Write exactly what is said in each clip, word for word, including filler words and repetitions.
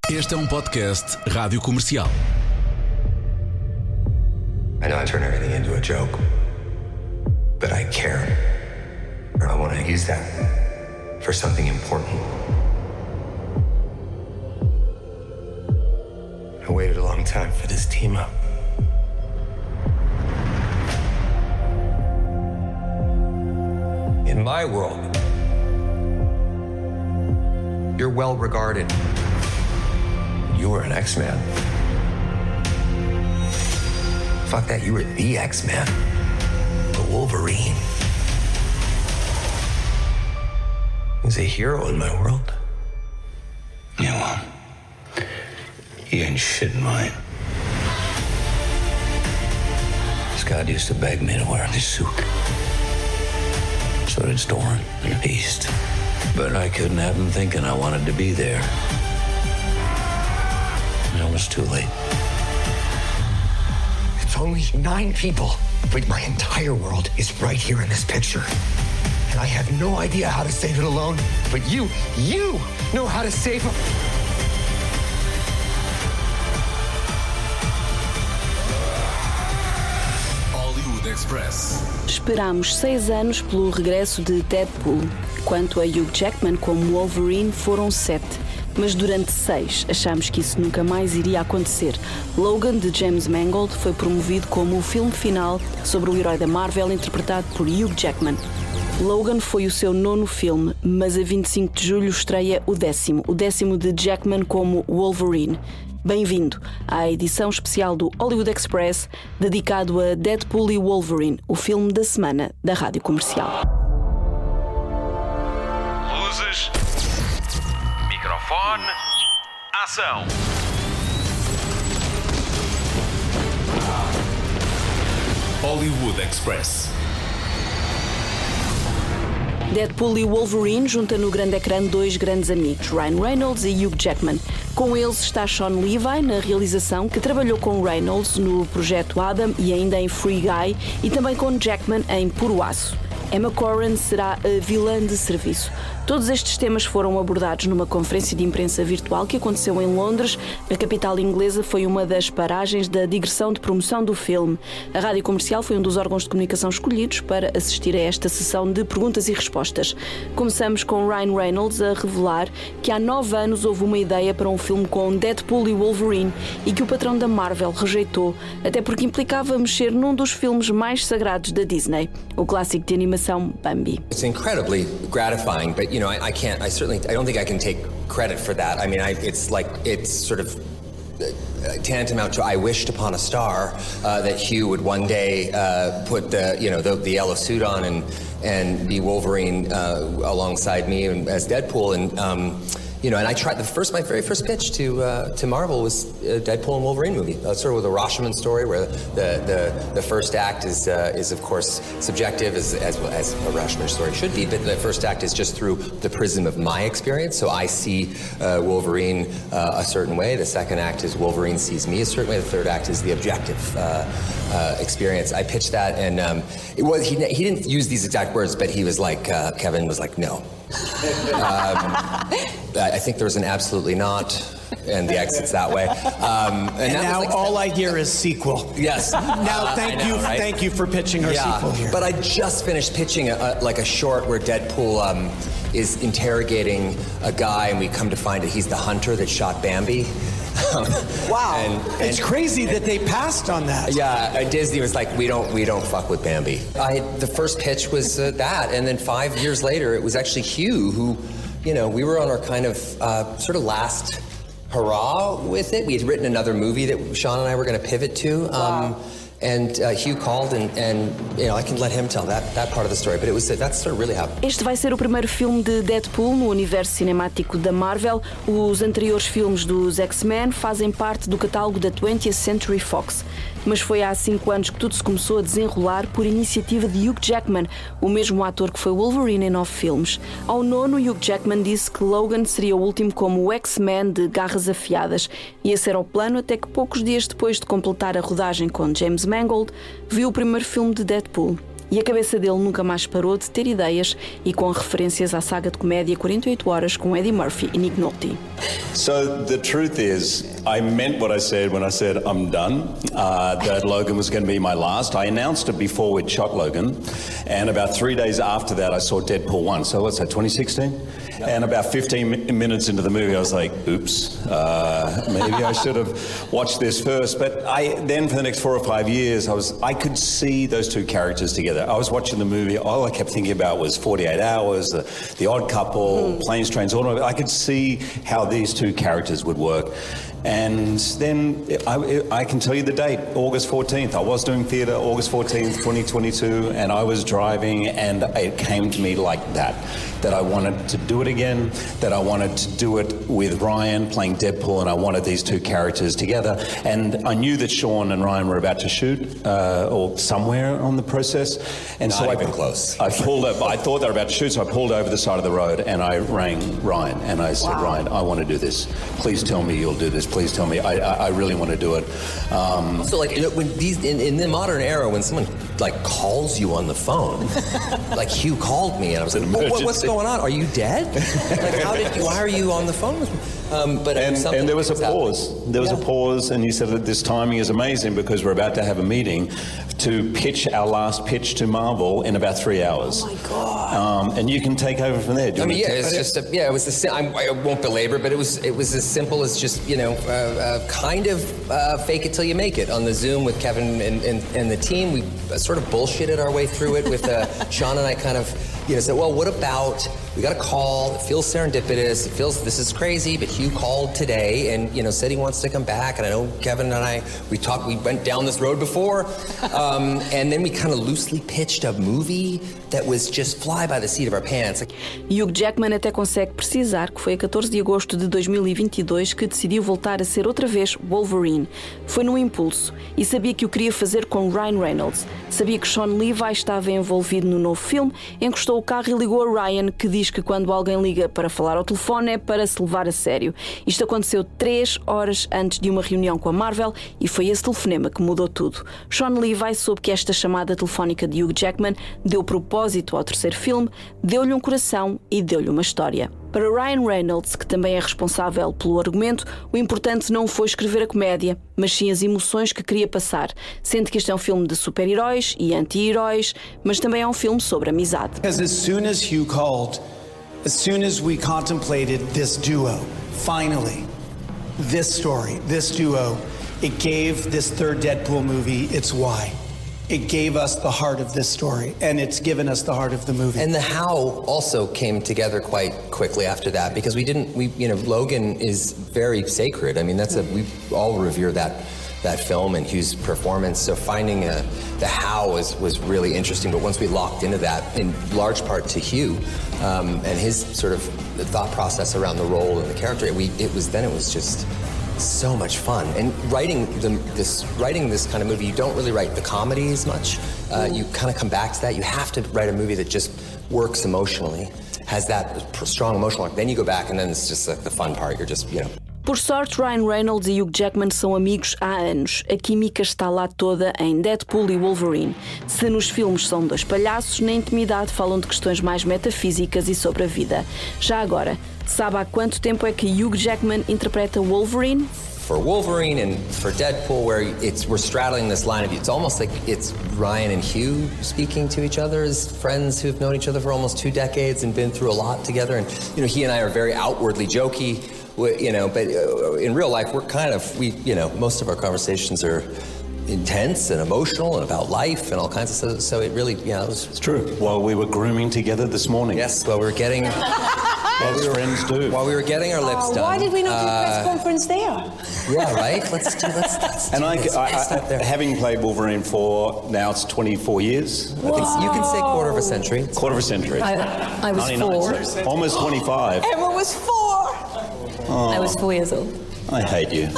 Este é um podcast Rádio Comercial. I know I turn everything into a joke, but I care. I want to use that for something important. I waited a long time for this team up. In my world, you're well regarded. You were an X-Man. Fuck that, you were the X-Man. The Wolverine. He's a hero in my world. Yeah, well, he ain't shit in mine. Scott used to beg me to wear this suit. So did Storm and the Beast. But I couldn't have him thinking I wanted to be there. It was too late. It's only nine people, but my entire world is right here in this picture. And I have no idea how to save it alone, but you, you know how to save them. Hollywood Express. Esperámos seis anos pelo regresso de Deadpool. Quanto a Hugh Jackman como Wolverine, foram sete. Mas durante seis achámos que isso nunca mais iria acontecer. Logan, de James Mangold, foi promovido como o filme final sobre o herói da Marvel interpretado por Hugh Jackman. Logan foi o seu nono filme, mas a vinte e cinco de julho estreia o décimo, o décimo de Jackman como Wolverine. Bem-vindo à edição especial do Hollywood Express, dedicado a Deadpool e Wolverine, o filme da semana da Rádio Comercial. Luzes, microfone, ação. Hollywood Express. Deadpool e Wolverine junta no grande ecrã dois grandes amigos, Ryan Reynolds e Hugh Jackman. Com eles está Sean Levy na realização, que trabalhou com Reynolds no projeto Adam e ainda em Free Guy, e também com Jackman em Puro Aço. Emma Corrin será a vilã de serviço. Todos estes temas foram abordados numa conferência de imprensa virtual que aconteceu em Londres. A capital inglesa foi uma das paragens da digressão de promoção do filme. A Rádio Comercial foi um dos órgãos de comunicação escolhidos para assistir a esta sessão de perguntas e respostas. Começamos com Ryan Reynolds a revelar que há nove anos houve uma ideia para um filme com Deadpool e Wolverine e que o patrão da Marvel rejeitou, até porque implicava mexer num dos filmes mais sagrados da Disney, o clássico de animação Bambi. It's incredibly gratifying, but you know, I, I can't, I certainly, I don't think I can take credit for that. I mean, I, it's like, it's sort of tantamount to I wished upon a star uh, that Hugh would one day uh, put the, you know, the, the yellow suit on and, and be Wolverine uh, alongside me and, as Deadpool. And, um, you know, and I tried, the first, my very first pitch to uh, to Marvel was a Deadpool and Wolverine movie. Uh, sort of with a Rashomon story where the, the, the first act is, uh, is of course, subjective, as, as, as a Rashomon story should be, but the first act is just through the prism of my experience. So I see uh, Wolverine uh, a certain way. The second act is Wolverine sees me a certain way. The third act is the objective uh, uh, experience. I pitched that, and um, it was he, he didn't use these exact words, but he was like, uh, Kevin was like, no. um, I think there was an absolutely not, and the exit's that way. Um, and and now like, all I hear is sequel. Yes. Now, thank know, you, right? thank you for pitching our yeah, sequel here. But I just finished pitching a, a, like a short where Deadpool um, is interrogating a guy, and we come to find that he's the hunter that shot Bambi. Wow, and, and, it's crazy that they passed on that. Yeah, Disney was like, we don't, we don't fuck with Bambi. I the first pitch was uh, that, and then five years later, it was actually Hugh who, you know, we were on our kind of uh, sort of last hurrah with it. We had written another movie that Sean and I were going to pivot to. Um, wow. And uh, Hugh called, and, and you know, I can let him tell that, that part of the story, but it was that's sort of really how. Este vai ser o primeiro filme de Deadpool no universo cinemático da Marvel. Os anteriores filmes dos X-Men fazem parte do catálogo da twentieth Century Fox. Mas foi há cinco anos que tudo se começou a desenrolar por iniciativa de Hugh Jackman, o mesmo ator que foi Wolverine em nove filmes. Ao nono, Hugh Jackman disse que Logan seria o último como o X-Men de garras afiadas. E esse era o plano até que poucos dias depois de completar a rodagem com James Mangold, viu o primeiro filme de Deadpool. e a cabeça dele nunca mais parou de ter ideias, e com referências à saga de comédia quarenta e oito horas com Eddie Murphy e Nick Nolte. So the truth is, I meant what I said when I said I'm done, uh, that Logan was going to be my last. I announced it before we'd shot Logan, and about three days after that I saw Deadpool one. So what's that, twenty sixteen? And about fifteen minutes into the movie I was like, oops, uh, maybe I should have watched this first. But I then for the next four or five years I was I could see those two characters together. I was watching the movie, all I kept thinking about was forty-eight hours, the, the Odd Couple, mm. Planes, Trains, Automobile. I could see how these two characters would work. And then I, I can tell you the date, August fourteenth. I was doing theatre, August fourteenth, twenty twenty-two, and I was driving, and it came to me like that, that I wanted to do it again, that I wanted to do it with Ryan playing Deadpool, and I wanted these two characters together. And I knew that Sean and Ryan were about to shoot, uh, or somewhere on the process. And Not so even I, close. I pulled up, I thought they were about to shoot, so I pulled over the side of the road, and I rang Ryan, and I said, wow. Ryan, I want to do this. Please tell me you'll do this. Please tell me. I, I, I really want to do it. Um, so, like, when these in, in the modern era, when someone like calls you on the phone, like Hugh called me, and I was like, what, "What's going on? Are you dead? Like, how did you? Why are you on the phone with me?" Um, but and, and there was a pause. Happening. There was yeah. a pause, and he said that this timing is amazing because we're about to have a meeting to pitch our last pitch to Marvel in about three hours. Oh my god! Um, and you can take over from there. Do you I mean, yeah, it's it? just a, yeah, it was the I, I won't belabor, but it was it was as simple as just you know uh, uh, kind of uh, fake it till you make it on the Zoom with Kevin and, and, and the team. We sort of bullshitted our way through it with uh, Sean and I kind of you know said, well, what about we got a call? It feels serendipitous. It feels this is crazy, but Hugh called today and you know said he wants to come back, and I know Kevin and I we talked we went down this road before, um, and then we kind of loosely pitched a movie that was just fly by the seat of our pants. Hugh Jackman até consegue precisar que foi a catorze de agosto de dois mil e vinte e dois que decidiu voltar a ser outra vez Wolverine. Foi num impulso e sabia que o queria fazer com Ryan Reynolds. Sabia que Sean Levi estava envolvido no novo filme, encostou o carro e ligou a Ryan, que diz que quando alguém liga para falar ao telefone é para se levar a sério. Isto aconteceu três horas antes de uma reunião com a Marvel e foi esse telefonema que mudou tudo. Sean Levi soube que esta chamada telefónica de Hugh Jackman deu propósito ao terceiro filme, deu-lhe um coração e deu-lhe uma história. Para Ryan Reynolds, que também é responsável pelo argumento, o importante não foi escrever a comédia, mas sim as emoções que queria passar, sendo que este é um filme de super-heróis e anti-heróis, mas também é um filme sobre amizade. Because as soon as Hugh called, as soon as we contemplated this duo, finally, this story, this duo, it gave this third Deadpool movie its why. It gave us the heart of this story, and it's given us the heart of the movie. And the how also came together quite quickly after that, because we didn't, we, you know, Logan is very sacred. I mean, that's a, we all revere that that film and Hugh's performance. So finding a, the how was, was really interesting. But once we locked into that, in large part to Hugh um, and his sort of thought process around the role and the character, we, it was then it was just so much fun. And writing the, this writing this kind of movie, you don't really write the comedy as much. Uh, you kind of come back to that. You have to write a movie that just works emotionally, has that strong emotional arc. Then you go back and then it's just like the fun part. You're just, you know. Por sorte, Ryan Reynolds e Hugh Jackman são amigos há anos. A química está lá toda em Deadpool e Wolverine. Se nos filmes são dois palhaços, na intimidade falam de questões mais metafísicas e sobre a vida. Já agora, sabe há quanto tempo é que Hugh Jackman interpreta Wolverine? For Wolverine and for Deadpool, where it's we're straddling this line of it's almost like it's Ryan and Hugh speaking to each other as friends who've known each other for almost two decades and been through a lot together. And you know, he and I are very outwardly jokey. You know, but in real life, we're kind of, we, you know, most of our conversations are intense and emotional and about life and all kinds of stuff. So it really, yeah, it was, it's true. While we were grooming together this morning. Yes, while we were getting, while we were friends do. While we were getting our lips oh, done. Why did we not do a uh, press conference there? Yeah, right. Let's do. Let's. let's and do I, this. I, I having played Wolverine for now it's twenty-four years. I think you can say quarter of a century. Quarter of a century. I, I was four. So almost twenty-five. Emma was four. Oh, I was four years old. I hate you.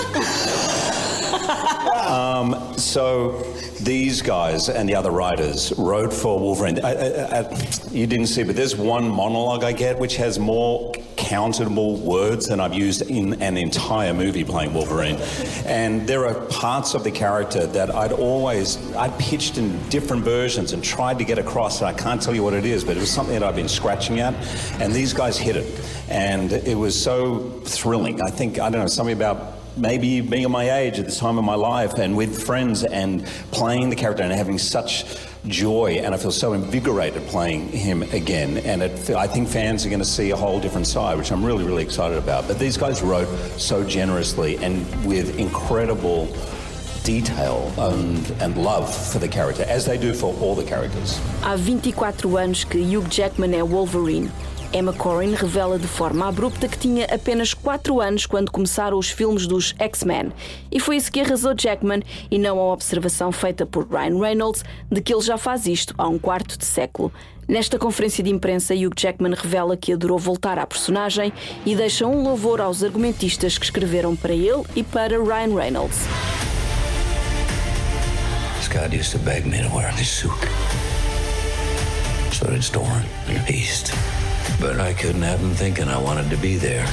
um, so these guys and the other writers wrote for Wolverine. I, I, I, you didn't see, but there's one monologue I get which has more uncountable words than I've used in an entire movie playing Wolverine. And there are parts of the character that I'd always, I'd pitched in different versions and tried to get across, and I can't tell you what it is, but it was something that I've been scratching at, and these guys hit it. And it was so thrilling. I think, I don't know, something about maybe being at my age at this time of my life and with friends and playing the character and having such joy, and I feel so invigorated playing him again. And it, I think fans are going to see a whole different side, which I'm really, really excited about. But these guys wrote so generously and with incredible detail and, and love for the character, as they do for all the characters. Há vinte e quatro anos que Hugh Jackman é Wolverine. Emma Corrin revela de forma abrupta que tinha apenas quatro anos quando começaram os filmes dos X-Men. E foi isso que arrasou Jackman, e não a observação feita por Ryan Reynolds de que ele já faz isto há um quarto de século. Nesta conferência de imprensa, Hugh Jackman revela que adorou voltar à personagem e deixa um louvor aos argumentistas que escreveram para ele e para Ryan Reynolds. Scott used to beg me to wear this suit. So did Storm and the Beast. But I couldn't have him thinking I wanted to be there.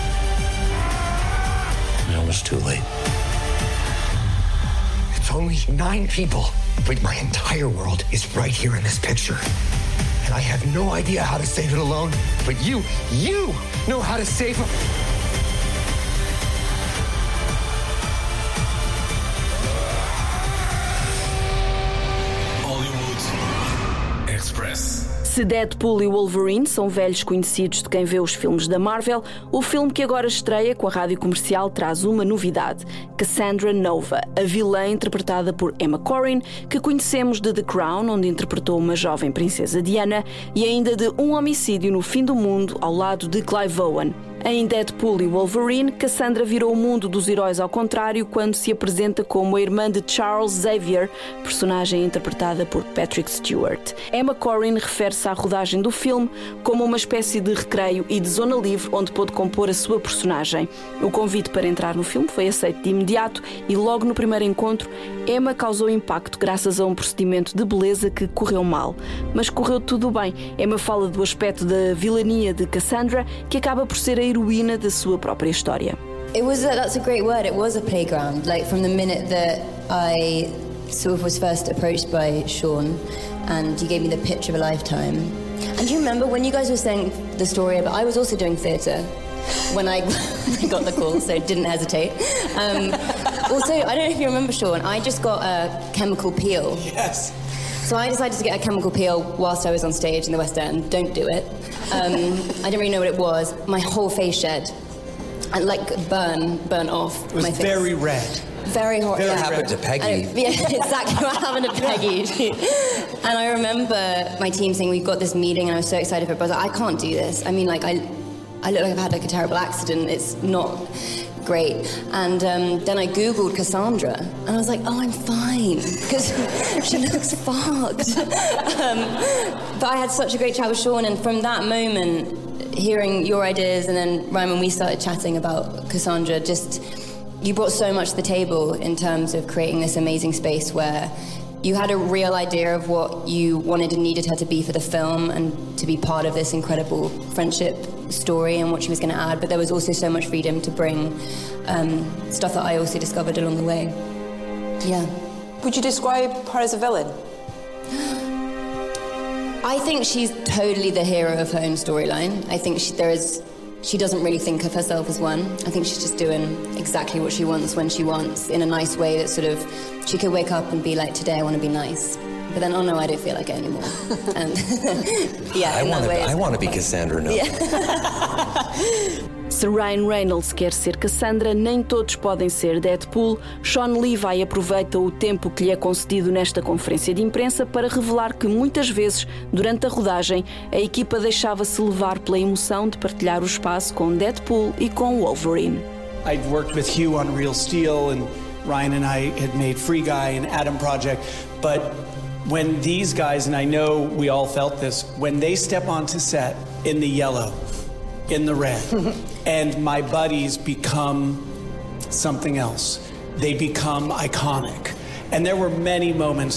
It was too late. It's only nine people, but my entire world is right here in this picture. And I have no idea how to save it alone, but you, you know how to save it. Hollywood Express. Se Deadpool e Wolverine são velhos conhecidos de quem vê os filmes da Marvel, o filme que agora estreia com a rádio comercial traz uma novidade: Cassandra Nova, a vilã interpretada por Emma Corrin, que conhecemos de The Crown, onde interpretou uma jovem princesa Diana, e ainda de Um Homicídio no Fim do Mundo, ao lado de Clive Owen. Em Deadpool e Wolverine, Cassandra virou o mundo dos heróis ao contrário quando se apresenta como a irmã de Charles Xavier, personagem interpretada por Patrick Stewart. Emma Corrin refere-se à rodagem do filme como uma espécie de recreio e de zona livre onde pôde compor a sua personagem. O convite para entrar no filme foi aceito de imediato e logo no primeiro encontro, Emma causou impacto graças a um procedimento de beleza que correu mal. Mas correu tudo bem. Emma fala do aspecto da vilania de Cassandra, que acaba por ser a heroína da sua própria história. It was a, that's a great word. It was a playground. Like from the minute that I sort of was first approached by Sean, and you gave me the pitch of a lifetime. And do you remember when you guys were saying the story about? I was also doing theatre when I got the call, so didn't hesitate. Um, also, I don't know if you remember, Sean. I just got a chemical peel. Yes. So I decided to get a chemical peel whilst I was on stage in the West End. Don't do it. Um, I didn't really know what it was. My whole face shed, and like burn, burn off. It was my face. very red. Very hot. Very yeah. What happened to Peggy? I, yeah, exactly what happened to Peggy. And I remember my team saying, we've got this meeting, and I was so excited for it, but I was like, I can't do this. I mean, like, I, I look like I've had like a terrible accident. It's not great. And um, then I Googled Cassandra, and I was like, oh, I'm fine, because she looks fucked. um, but I had such a great chat with Sean, and from that moment, hearing your ideas, and then Ryan, when we started chatting about Cassandra, just, you brought so much to the table in terms of creating this amazing space where you had a real idea of what you wanted and needed her to be for the film and to be part of this incredible friendship story and what she was going to add, but there was also so much freedom to bring um, stuff that I also discovered along the way. Yeah. Would you describe her as a villain? I think she's totally the hero of her own storyline. I think she, there is, she doesn't really think of herself as one. I think she's just doing exactly what she wants when she wants, in a nice way that sort of, she could wake up and be like, today I want to be nice. But then, oh no, I don't feel like it anymore. And yeah, I in want that to. way, I want to be Cassandra Nova. Yeah. Se Ryan Reynolds quer ser Cassandra, nem todos podem ser Deadpool. Sean Levi aproveita o tempo que lhe é concedido nesta conferência de imprensa para revelar que muitas vezes, durante a rodagem, a equipa deixava-se levar pela emoção de partilhar o espaço com Deadpool e com Wolverine. I'd worked with Hugh on Real Steel, and Ryan and I had made Free Guy and Adam Project, but when these guys, and I know we all felt this, when they step onto set in the yellow, in the red, and my buddies become something else. They become iconic. And there were many moments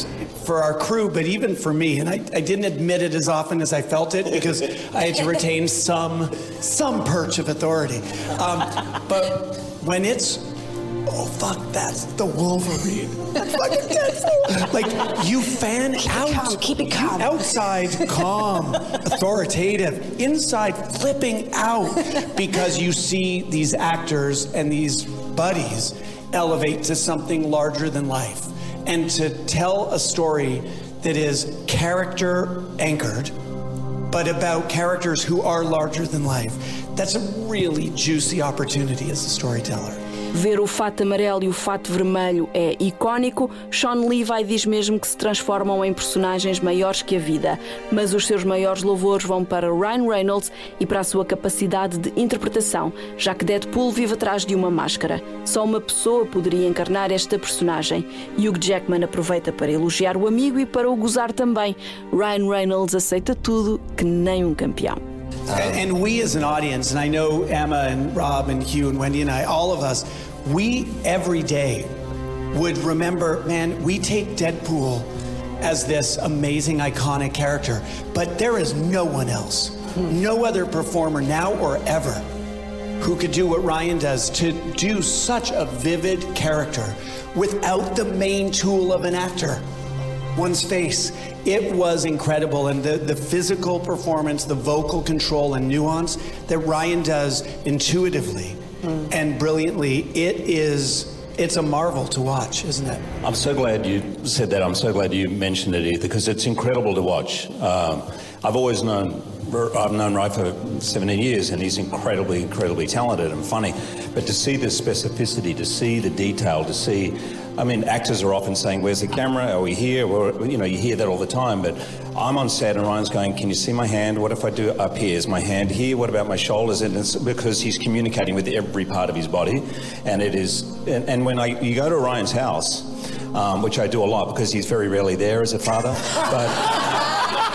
for our crew, but even for me. And I, I didn't admit it as often as I felt it because I had to retain some some perch of authority. Um, but when it's, oh, fuck, that's the Wolverine. That's fucking Deadpool. Like, you fan keep out. It calm, keep it calm. Outside, calm, authoritative. Inside, flipping out. Because you see these actors and these buddies elevate to something larger than life. And to tell a story that is character anchored, but about characters who are larger than life, that's a really juicy opportunity as a storyteller. Ver o fato amarelo e o fato vermelho é icónico. Sean Levi diz mesmo que se transformam em personagens maiores que a vida, mas os seus maiores louvores vão para Ryan Reynolds e para a sua capacidade de interpretação, já que Deadpool vive atrás de uma máscara. Só uma pessoa poderia encarnar esta personagem. Hugh Jackman aproveita para elogiar o amigo e para o gozar também. Ryan Reynolds aceita tudo, que nem um campeão. And, and we as an audience, and I know Emma and Rob and Hugh and Wendy and I, all of us, we every day would remember, man, we take Deadpool as this amazing, iconic character, but there is no one else, no other performer now or ever who could do what Ryan does, to do such a vivid character without the main tool of an actor, one's face. It was incredible, and the, the physical performance, the vocal control and nuance that Ryan does intuitively mm. and brilliantly, it is, it's a marvel to watch, isn't it? I'm so glad you said that. I'm so glad you mentioned it, Ethan, because it's incredible to watch. Um, I've always known, I've known Ray for seventeen years, and he's incredibly, incredibly talented and funny. But to see the specificity, to see the detail, to see, I mean, actors are often saying, where's the camera? Are we here? Well, you know, you hear that all the time, but I'm on set and Ryan's going, can you see my hand? What if I do it up here? Is my hand here? What about my shoulders? And it's because he's communicating with every part of his body. And it is, and, and when I, you go to Ryan's house, um, which I do a lot because he's very rarely there as a father, but...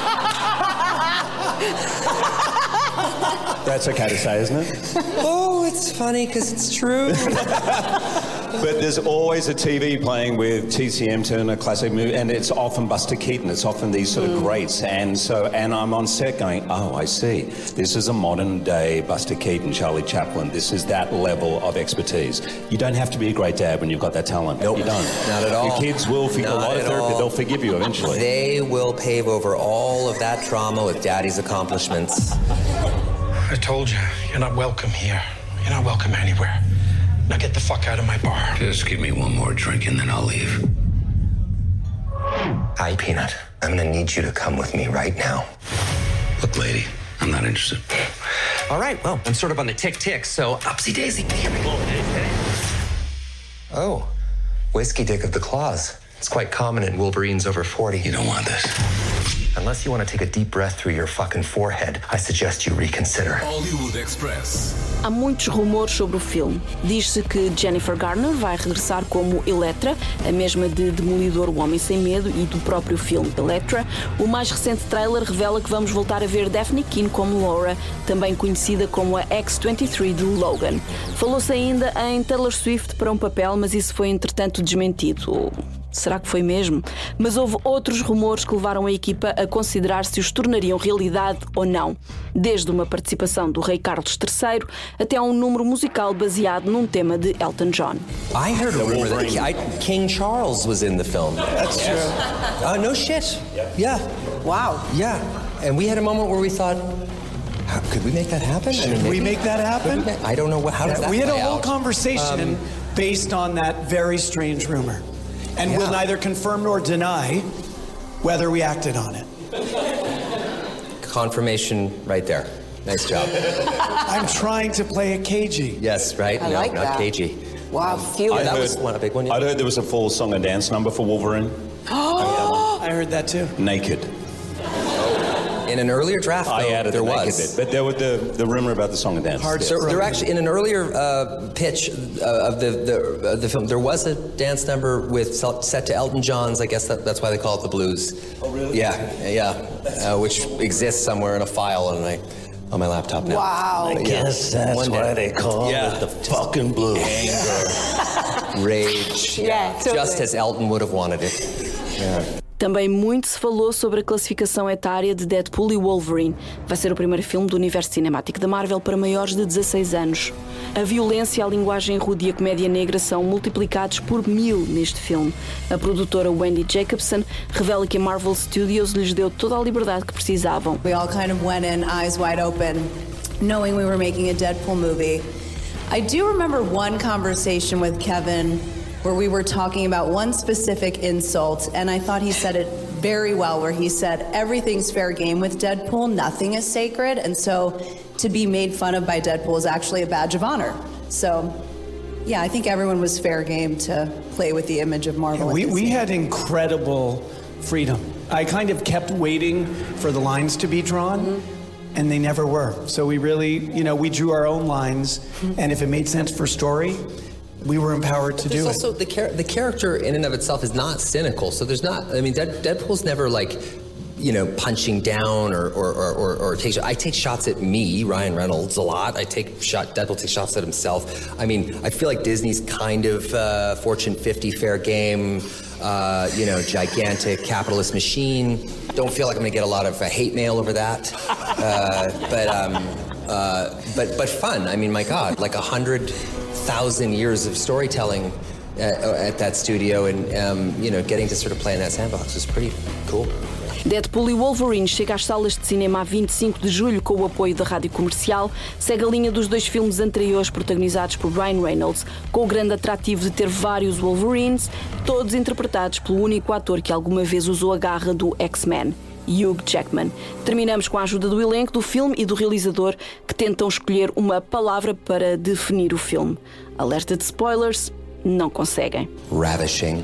That's okay to say, isn't it? Oh, it's funny because it's true. But there's always a T V playing with T C M Turner, classic movie, and it's often Buster Keaton. It's often these sort of mm. greats, and so and I'm on set going, oh, I see. This is a modern day Buster Keaton, Charlie Chaplin. This is that level of expertise. You don't have to be a great dad when you've got that talent. Nope, you don't. Not at all. Your kids will figure a lot of therapy. They'll forgive you eventually. They will pave over all of that trauma with daddy's accomplishments. I told you, you're not welcome here. You're not welcome anywhere. Now get the fuck out of my bar. Just give me one more drink and then I'll leave. Hi, Peanut. I'm gonna need you to come with me right now. Look, lady, I'm not interested. All right, well, I'm sort of on the tick-tick, so upsy daisy. Here we go. Oh, whiskey dick of the claws. It's quite common in Wolverines over forty. You don't want this. Unless you want to take a deep breath through your fucking forehead, I suggest you reconsider. Hollywood Express. Há muitos rumores sobre o filme. Diz-se que Jennifer Garner vai regressar como Elektra, a mesma de Demolidor, O Homem Sem Medo e do próprio filme Elektra. O mais recente trailer revela que vamos voltar a ver Daphne Keane como Laura, também conhecida como a X vinte e três de Logan. Falou-se ainda em Taylor Swift para um papel, mas isso foi entretanto desmentido. Será que foi mesmo? Mas houve outros rumores que levaram a equipa a considerar se os tornariam realidade ou não. Desde uma participação do Rei Carlos terceiro até um número musical baseado num tema de Elton John. I heard a rumor that I, King Charles was in the film. That's true. Uh, no shit. Yeah. Wow. Yeah. And we had a moment where we thought, how, could we make that happen? Should I mean, we make that happen? Make, I don't know what, how yeah, does that We had a play whole out? conversation Um, based on that very strange rumor. And yeah. we'll neither confirm nor deny whether we acted on it. Confirmation right there. Nice job. I'm trying to play a cagey. Yes, right? I no, like not that. cagey. Wow, feel I it. That heard, was one, a big one. Yeah. I'd heard there was a full song and dance number for Wolverine. I heard that too. Naked. In an earlier draft, though, I added there the naked was. bit, but there was the, the rumor about the song and dance. Hard yeah. So there actually, in an earlier uh, pitch uh, of the the, uh, the film, there was a dance number with set to Elton John's. I guess that, that's why they call it the blues. Oh, really? Yeah, yeah, uh, which exists somewhere in a file on my on my laptop now. Wow. But yeah, Guess that's one why day. they call Yeah. it the fucking blues. Anger, rage. Yeah, totally. Just as Elton would have wanted it. Yeah. Também muito se falou sobre a classificação etária de Deadpool e Wolverine. Vai ser o primeiro filme do universo cinemático da Marvel para maiores de dezasseis anos. A violência, a linguagem rude e a comédia negra são multiplicados por mil neste filme. A produtora Wendy Jacobson revela que a Marvel Studios lhes deu toda a liberdade que precisavam. We all kind of went in eyes wide open, knowing we were making a Deadpool movie. I do remember one conversation with Kevin where we were talking about one specific insult, and I thought he said it very well, where he said, everything's fair game with Deadpool, nothing is sacred, and so to be made fun of by Deadpool is actually a badge of honor. So, yeah, I think everyone was fair game to play with the image of Marvel. Yeah, we, we had incredible freedom. I kind of kept waiting for the lines to be drawn, mm-hmm. and they never were. So we really, you know, we drew our own lines, mm-hmm. and if it made sense for story, we were empowered to there's do also it. The, char- the character in and of itself is not cynical, so there's not, I mean, Dead- Deadpool's never like, you know, punching down or or, or, or, or take I take shots at me, Ryan Reynolds, a lot. I take shot, Deadpool takes shots at himself. I mean, I feel like Disney's kind of uh, Fortune fifty fair game, uh, you know, gigantic capitalist machine. Don't feel like I'm gonna get a lot of uh, hate mail over that. Uh, but, um, uh, but, but fun, I mean, my God, like a hundred thousand years of storytelling at, at that studio, and um, you know, getting to sort of play in that sandbox was pretty cool. Deadpool e Wolverine chega às salas de cinema a vinte e cinco de julho com o apoio da Rádio Comercial. Segue a linha dos dois filmes anteriores protagonizados por Ryan Reynolds, com o grande atrativo de ter vários Wolverines, todos interpretados pelo único ator que alguma vez usou a garra do X-Men, Hugh Jackman. Terminamos com a ajuda do elenco do filme e do realizador, que tentam escolher uma palavra para definir o filme. Alerta de spoilers, não conseguem. Ravishing.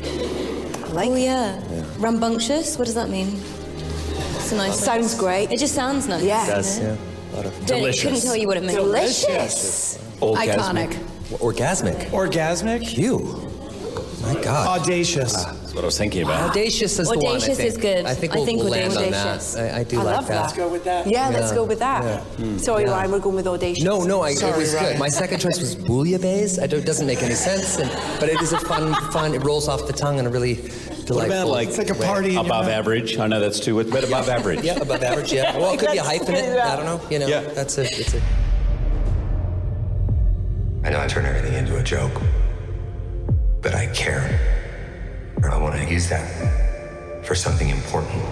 Like, oh yeah. yeah. Rambunctious, what does that mean? It's a nice Sounds great. It just sounds nice. Yeah. It does, yeah. A lot of Don't, delicious. Couldn't tell you what it meant. Delicious. Iconic. Orgasmic. Orgasmic? Hugh. My God. Audacious. Ah, that's what I was thinking about. Audacious is Audacious the one, I think. is good. I think I we'll, think we'll land audacious. on that. I, I do I like love that. that. Let's go with that. Yeah, let's Yeah. go with that. Yeah. Mm. Sorry, Yeah. Ryan, we're going with audacious. No, no, I, Sorry, it was Ryan. good. My second choice was bouillabaisse. I don't, it doesn't make any sense, and, but it is a fun, fun. It rolls off the tongue in a really delightful. What about like, It's like a party in your above mouth. average? I know that's too, but above average. Yeah, above average. Yeah. Well, it could be a hyphen in it. I don't know. You know, Yeah. that's a. It's a. I know I turn everything into a joke, but I care. I want to use that for something important.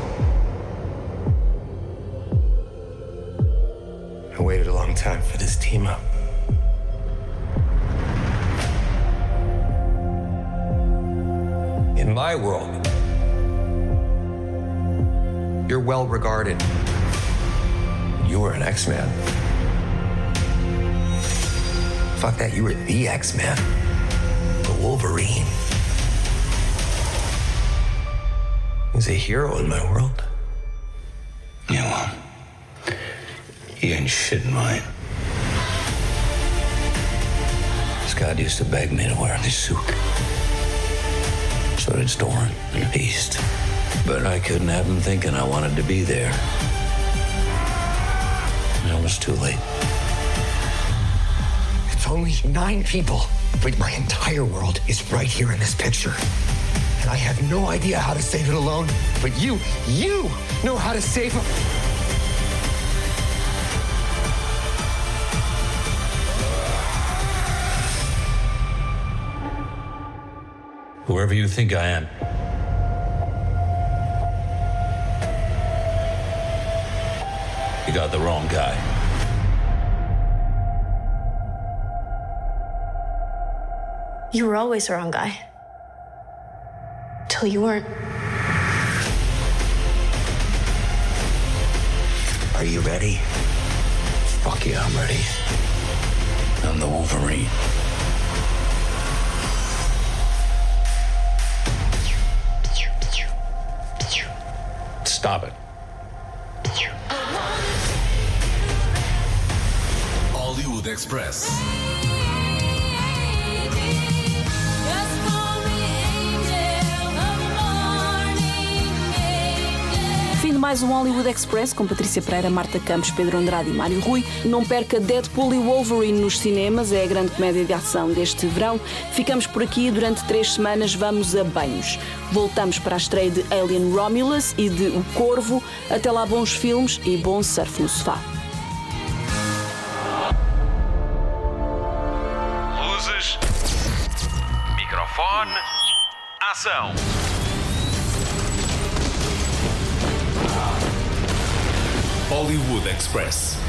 I waited a long time for this team up. In my world, you're well regarded. You were an X-Man. Fuck that, you were the X-Man. The Wolverine. He's a hero in my world. Yeah, well, he ain't shit in mine. Scott used to beg me to wear this suit. So did Storm and the Beast. But I couldn't have him thinking I wanted to be there. It was too late. It's only nine people, but my entire world is right here in this picture. And I have no idea how to save it alone, but you, you know how to save it. Whoever you think I am, you got the wrong guy. You were always the wrong guy. Till you weren't. Are you ready? Fuck yeah, I'm ready. I'm the Wolverine. Stop it. Hollywood Express. Fim de mais um Hollywood Express com Patrícia Pereira, Marta Campos, Pedro Andrade e Mário Rui. Não perca Deadpool e Wolverine nos cinemas, é a grande comédia de ação deste verão. Ficamos por aqui durante três semanas, vamos a banhos. Voltamos para a estreia de Alien Romulus e de O Corvo. Até lá, bons filmes e bom surf no sofá. Luzes, microfone, ação. Hollywood Express.